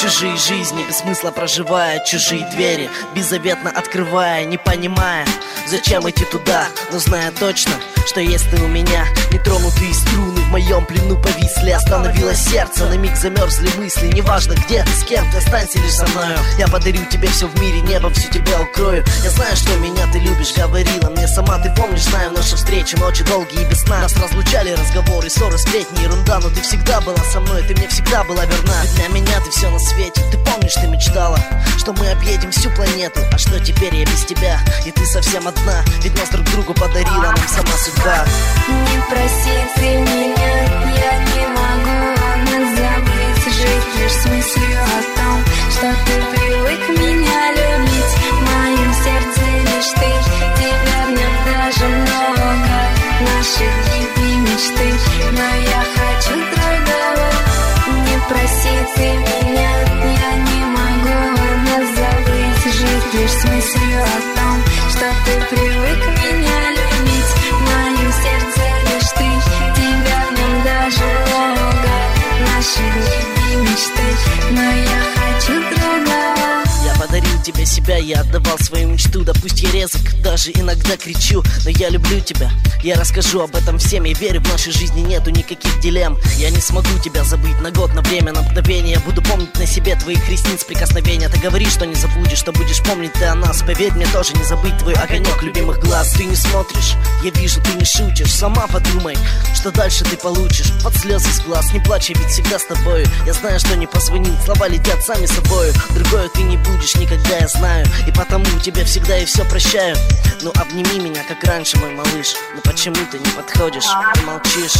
чужие жизни, без смысла проживая чужие двери, беззаветно открывая, не понимая, зачем идти туда, но зная точно, что есть ты у меня. Нетронутые струны в моем плену повисли. Остановилось сердце, на миг замерзли мысли. Неважно где ты, с кем ты, останься лишь со мною. Я подарю тебе все в мире, небом всю тебя укрою. Я знаю, что меня ты любишь, говорила мне сама. Ты помнишь, знаю наши встречи, ночи долгие и без сна. Нас разлучали разговоры, ссоры, сплетни, ерунда. Но ты всегда была со мной, ты мне всегда была верна. Ведь для меня ты все на свете. Ты помнишь, ты мечтала, что мы объедем всю планету. А что теперь я без тебя, и ты совсем одна. Ведь нас друг другу подарила нам сама судьба. Не проси ты меня, я не могу нас забыть. Жить лишь с мыслью о том, что ты привык меня любить. В моем сердце лишь ты, тебя в нем даже много. Наши дни и мечты, но я хочу другого. Не проси ты меня, я не могу нас забыть. Жить лишь с мыслью о том, что ты привык меня любить. В моем сердце лишь ты, тебя в нем даже много. Наши дни и мечты, но я хочу другого. Я подарил тебе себя, я отдавал свою мечту. Да пусть я резок, даже иногда кричу, но я люблю тебя. Я расскажу об этом всем, я верю, в нашей жизни нету никаких дилемм. Я не смогу тебя забыть на год, на время, на мгновение. Я буду помнить на себе твоих ресниц прикосновения. Ты говоришь, что не забудешь, что будешь помнить ты о нас. Поверь мне, тоже не забыть твой огонек любимых глаз. Ты не смотришь, я вижу, ты не шутишь. Сама подумай, что дальше ты получишь. Под слезы с глаз, не плачь, я ведь всегда с тобою. Я знаю, что не позвонит, слова летят сами собою. Другое ты не будешь никогда, я знаю. И потому тебе всегда и все прощаю. Ну обними меня, как раньше, мой малыш. Но почему ты не подходишь и молчишь?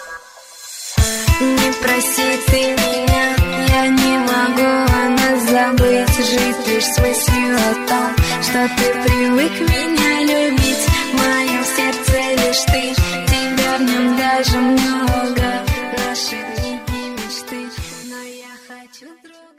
Не проси ты меня, я не могу нас забыть. Жить лишь с мыслью о том, что ты привык меня любить. В моем сердце лишь ты, тебя в нем даже много. Наши дни и мечты, но я хочу другого.